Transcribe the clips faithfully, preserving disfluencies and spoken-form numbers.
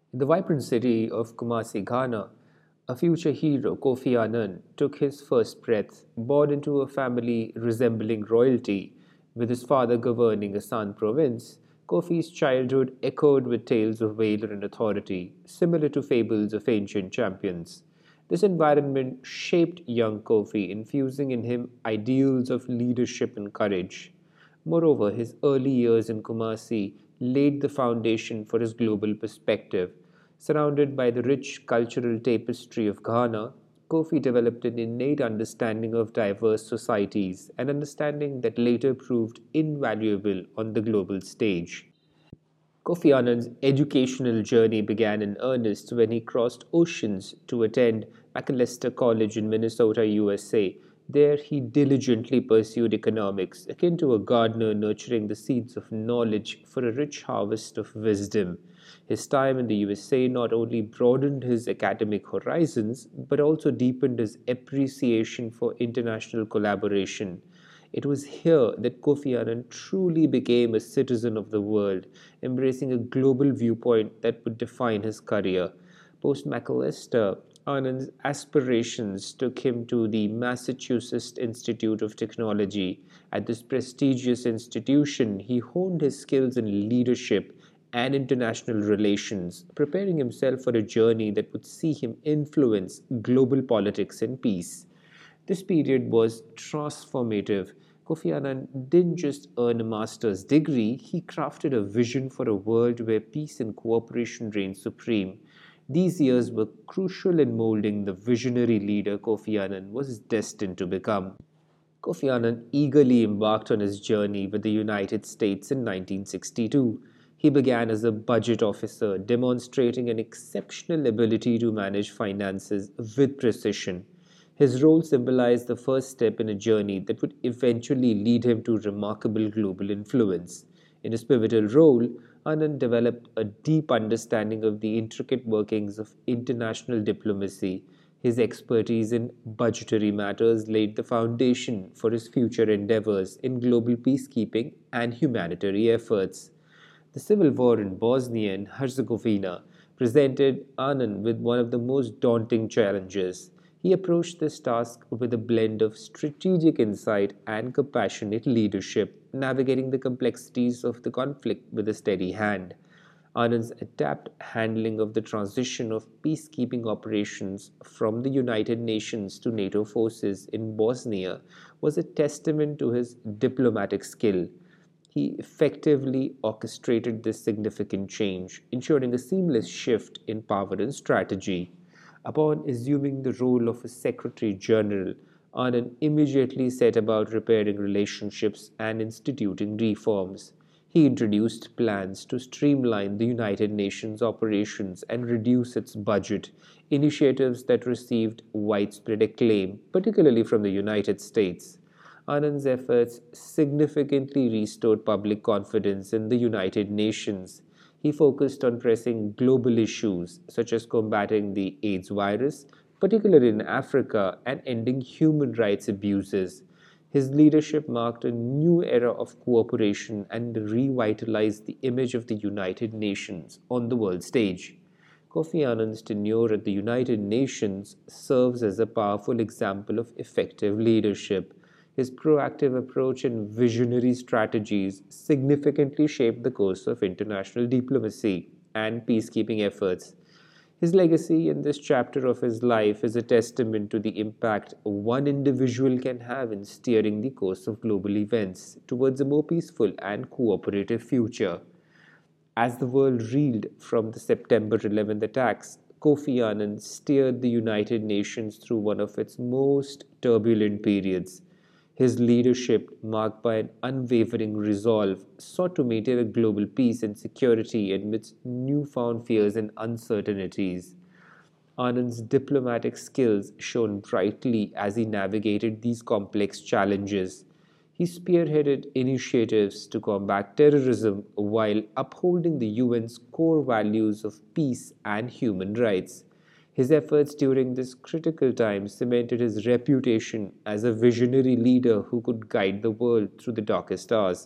In the vibrant city of Kumasi, Ghana, a future hero, Kofi Annan, took his first breath, born into a family resembling royalty, with his father governing a San province. Kofi's childhood echoed with tales of valor and authority, similar to fables of ancient champions. This environment shaped young Kofi, infusing in him ideals of leadership and courage. Moreover, his early years in Kumasi laid the foundation for his global perspective. Surrounded by the rich cultural tapestry of Ghana, Kofi developed an innate understanding of diverse societies, an understanding that later proved invaluable on the global stage. Kofi Annan's educational journey began in earnest when he crossed oceans to attend Macalester College in Minnesota, U S A. There, he diligently pursued economics, akin to a gardener nurturing the seeds of knowledge for a rich harvest of wisdom. His time in the U S A not only broadened his academic horizons, but also deepened his appreciation for international collaboration. It was here that Kofi Annan truly became a citizen of the world, embracing a global viewpoint that would define his career. Post Macalester, Anand's aspirations took him to the Massachusetts Institute of Technology. At this prestigious institution, he honed his skills in leadership and international relations, preparing himself for a journey that would see him influence global politics and peace. This period was transformative. Kofi Annan didn't just earn a master's degree, he crafted a vision for a world where peace and cooperation reigned supreme. These years were crucial in molding the visionary leader Kofi Annan was destined to become. Kofi Annan eagerly embarked on his journey with the United States in nineteen sixty-two. He began as a budget officer, demonstrating an exceptional ability to manage finances with precision. His role symbolized the first step in a journey that would eventually lead him to remarkable global influence. In his pivotal role, Anand developed a deep understanding of the intricate workings of international diplomacy. His expertise in budgetary matters laid the foundation for his future endeavors in global peacekeeping and humanitarian efforts. The civil war in Bosnia and Herzegovina presented Anand with one of the most daunting challenges. He approached this task with a blend of strategic insight and compassionate leadership, navigating the complexities of the conflict with a steady hand. Anand's adept handling of the transition of peacekeeping operations from the United Nations to NATO forces in Bosnia was a testament to his diplomatic skill. He effectively orchestrated this significant change, ensuring a seamless shift in power and strategy. Upon assuming the role of a Secretary General, Anand immediately set about repairing relationships and instituting reforms. He introduced plans to streamline the United Nations operations and reduce its budget, initiatives that received widespread acclaim, particularly from the United States. Anand's efforts significantly restored public confidence in the United Nations. He focused on pressing global issues such as combating the AIDS virus, particularly in Africa, and ending human rights abuses. His leadership marked a new era of cooperation and revitalized the image of the United Nations on the world stage. Kofi Annan's tenure at the United Nations serves as a powerful example of effective leadership. His proactive approach and visionary strategies significantly shaped the course of international diplomacy and peacekeeping efforts. His legacy in this chapter of his life is a testament to the impact one individual can have in steering the course of global events towards a more peaceful and cooperative future. As the world reeled from the September eleventh attacks, Kofi Annan steered the United Nations through one of its most turbulent periods. His leadership, marked by an unwavering resolve, sought to maintain a global peace and security amidst newfound fears and uncertainties. Anand's diplomatic skills shone brightly as he navigated these complex challenges. He spearheaded initiatives to combat terrorism while upholding the U N's core values of peace and human rights. His efforts during this critical time cemented his reputation as a visionary leader who could guide the world through the darkest hours.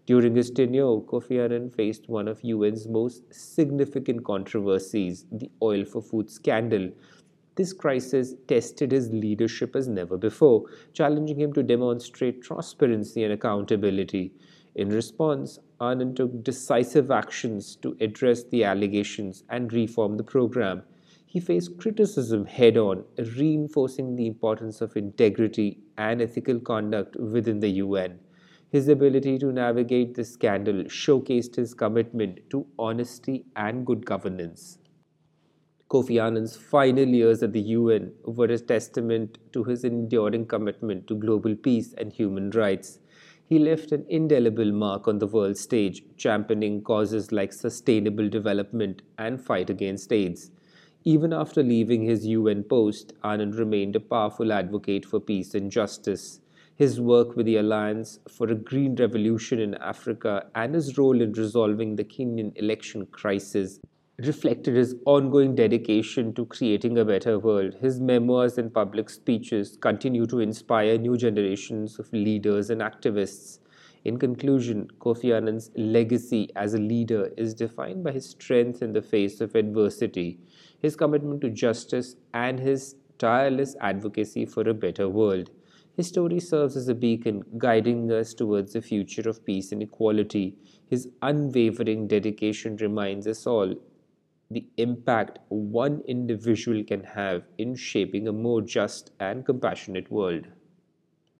During his tenure, Kofi Annan faced one of U N's most significant controversies, the oil for food scandal. This crisis tested his leadership as never before, challenging him to demonstrate transparency and accountability. In response, Anand took decisive actions to address the allegations and reform the program. He faced criticism head on, reinforcing the importance of integrity and ethical conduct within the U N. His ability to navigate this scandal showcased his commitment to honesty and good governance. Kofi Annan's final years at the U N were a testament to his enduring commitment to global peace and human rights. He left an indelible mark on the world stage, championing causes like sustainable development and fight against AIDS. Even after leaving his U N post, Anand remained a powerful advocate for peace and justice. His work with the Alliance for a Green Revolution in Africa and his role in resolving the Kenyan election crisis reflected his ongoing dedication to creating a better world. His memoirs and public speeches continue to inspire new generations of leaders and activists. In conclusion, Kofi Annan's legacy as a leader is defined by his strength in the face of adversity, his commitment to justice, and his tireless advocacy for a better world. His story serves as a beacon guiding us towards a future of peace and equality. His unwavering dedication reminds us all the impact one individual can have in shaping a more just and compassionate world.